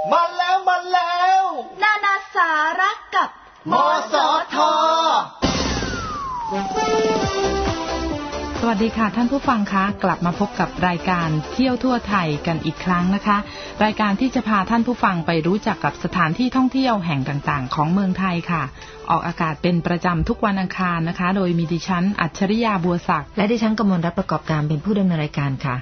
มาแล้วนานาสาระกับมสท. สวัสดีค่ะท่านผู้ฟังคะกลับมาพบกับรายการเที่ยวทั่วไทยกันอีกครั้งนะคะรายการที่จะพาท่านผู้ฟังไปรู้จักกับสถานที่ท่องเที่ยวแห่งต่างๆของเมืองไทยค่ะออกอากาศเป็นประจำทุกวันอังคารนะคะโดยมีดิฉันอัจฉริยาบัวศักดิ์และดิฉันกมลรัตน์ประกอบการเป็นผู้ดำเนินรายการค่ะ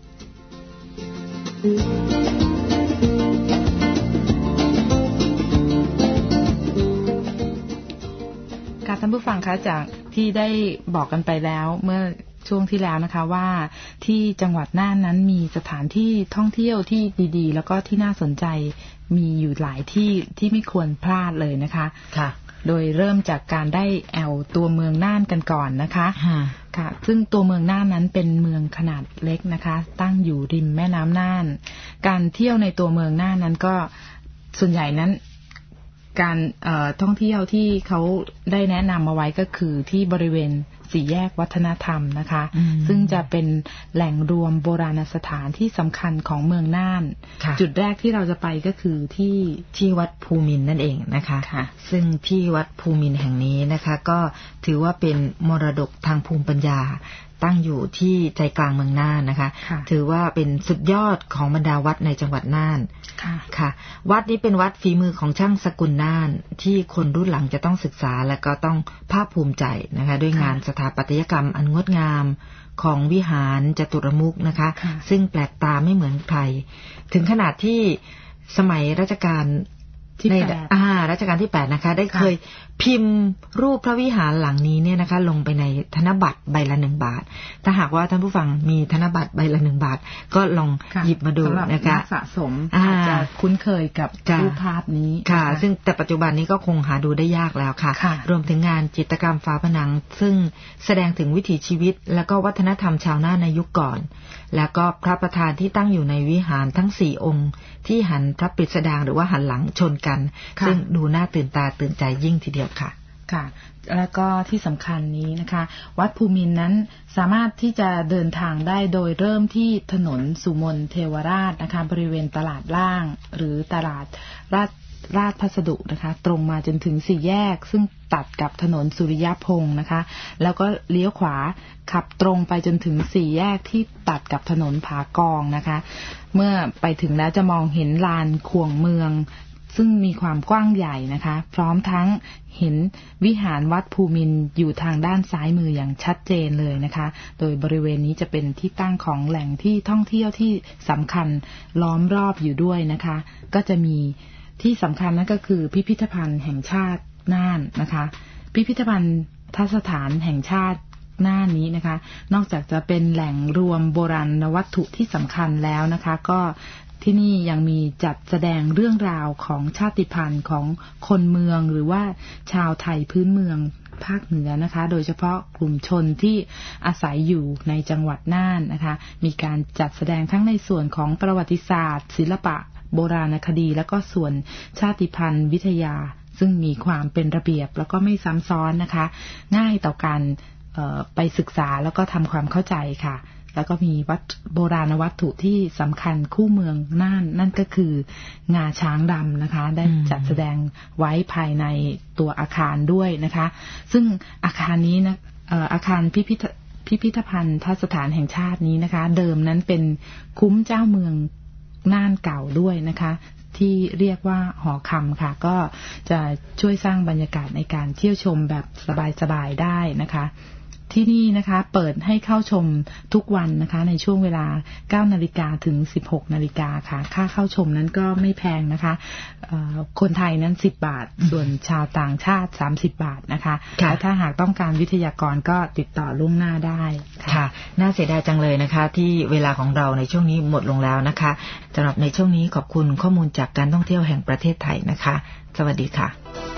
ค่ะท่านผู้ฟังคะจากที่ได้บอกกันไปแล้วเมื่อช่วงที่แล้วนะคะว่าที่จังหวัดน่านนั้นมีสถานที่ท่องเที่ยวที่ดีๆแล้วก็ที่น่าสนใจมีอยู่หลายที่ที่ไม่ควรพลาดเลยนะคะค่ะโดยเริ่มจากการได้แอวตัวเมืองน่านกันก่อนนะคะค่ะซึ่งตัวเมืองน่านนั้นเป็นเมืองขนาดเล็กนะคะตั้งอยู่ริมแม่น้ำน่านการเที่ยวในตัวเมืองน่านนั้นก็ส่วนใหญ่นั้นการท่องเที่ยวที่เขาได้แนะนำมาไว้ก็คือที่บริเวณสี่แยกวัฒนธรรมนะคะซึ่งจะเป็นแหล่งรวมโบราณสถานที่สำคัญของเมืองน่านจุดแรกที่เราจะไปก็คือที่วัดภูมินทร์นั่นเองนะคะซึ่งที่วัดภูมินทร์แห่งนี้นะคะก็ถือว่าเป็นมรดกทางภูมิปัญญาตั้งอยู่ที่ใจกลางเมืองน่านนะคะถือว่าเป็นสุดยอดของบรรดาวัดในจังหวัดน่านค่ะวัดนี้เป็นวัดฝีมือของช่างสกุลน่านที่คนรุ่นหลังจะต้องศึกษาและก็ต้องภาคภูมิใจนะคะด้วยงานสถาปัตยกรรมอันงดงามของวิหารจตุรมุขนะคะซึ่งแปลกตาไม่เหมือนใครถึงขนาดที่สมัยรัชกาลที่รัชกาลที่8นะคะได้เคยพิมพ์รูปพระวิหารหลังนี้เนี่ยนะคะลงไปในธนบัตรใบละ1 บาทถ้าหากว่าท่านผู้ฟังมีธนบัตรใบละ1 บาทก็ลองหยิบมาดูนะคะสะสมอาจจะคุ้นเคยกับรูปภาพนี้ค่ะซึ่งแต่ปัจจุบันนี้ก็คงหาดูได้ยากแล้วค่ะรวมถึงงานจิตรกรรมฝาผนังซึ่งแสดงถึงวิถีชีวิตและก็วัฒนธรรมชาวน่านในยุคก่อนแล้วก็พระประธานที่ตั้งอยู่ในวิหารทั้ง4 องค์ที่หันพระปริศดางหรือว่าหันหลังชนกันซึ่งดูน่าตื่นตาตื่นใจยิ่งทีเดียวค่ะค่ะแล้วก็ที่สำคัญนี้นะคะวัดภูมินทร์นั้นสามารถที่จะเดินทางได้โดยเริ่มที่ถนนสุมนเทวราชนะคะบริเวณตลาดล่างหรือตลาดราชพัสดุนะคะตรงมาจนถึง4 แยกซึ่งตัดกับถนนสุริยพงศ์นะคะแล้วก็เลี้ยวขวาขับตรงไปจนถึง4 แยกที่ตัดกับถนนผากองนะคะเมื่อไปถึงแล้วจะมองเห็นลานขวงเมืองซึ่งมีความกว้างใหญ่นะคะพร้อมทั้งเห็นวิหารวัดภูมินทร์อยู่ทางด้านซ้ายมืออย่างชัดเจนเลยนะคะโดยบริเวณนี้จะเป็นที่ตั้งของแหล่งที่ท่องเที่ยวที่สำคัญล้อมรอบอยู่ด้วยนะคะก็จะมีที่สำคัญนั่นก็คือพิพิธภัณฑ์แห่งชาติน่านนะคะพิพิธภัณฑ์สถานแห่งชาติน่านนี้นะคะนอกจากจะเป็นแหล่งรวมโบราณวัตถุที่สำคัญแล้วนะคะก็ที่นี่ยังมีจัดแสดงเรื่องราวของชาติพันธุ์ของคนเมืองหรือว่าชาวไทยพื้นเมืองภาคเหนือนะคะโดยเฉพาะกลุ่มชนที่อาศัยอยู่ในจังหวัดน่านนะคะมีการจัดแสดงทั้งในส่วนของประวัติศาสตร์ศิลปะโบราณคดีและก็ส่วนชาติพันธุ์วิทยาซึ่งมีความเป็นระเบียบแล้วก็ไม่ซ้ำซ้อนนะคะง่ายต่อการไปศึกษาแล้วก็ทำความเข้าใจค่ะแล้วก็มีวัดโบราณวัตถุที่สำคัญคู่เมืองน่านนั่นก็คืองาช้างดำนะคะได้จัดแสดงไว้ภายในตัวอาคารด้วยนะคะซึ่งอาคารนี้นะอาคารพิพิธภัณฑ์สถานแห่งชาตินี้นะคะเดิมนั้นเป็นคุ้มเจ้าเมืองน่านเก่าด้วยนะคะที่เรียกว่าหอคำค่ะก็จะช่วยสร้างบรรยากาศในการเที่ยวชมแบบสบายๆได้นะคะที่นี่นะคะเปิดให้เข้าชมทุกวันนะคะในช่วงเวลา 9 นาฬิกาถึง 16 นาฬิกาค่ะค่าเข้าชมนั้นก็ไม่แพงนะคะคนไทยนั้น10 บาทส่วนชาวต่างชาติ30 บาทนะคะและถ้าหากต้องการวิทยากรก็ติดต่อล่วงหน้าได้ค่ะน่าเสียดายจังเลยนะคะที่เวลาของเราในช่วงนี้หมดลงแล้วนะคะสำหรับในช่วงนี้ขอบคุณข้อมูลจากการท่องเที่ยวแห่งประเทศไทยนะคะสวัสดีค่ะ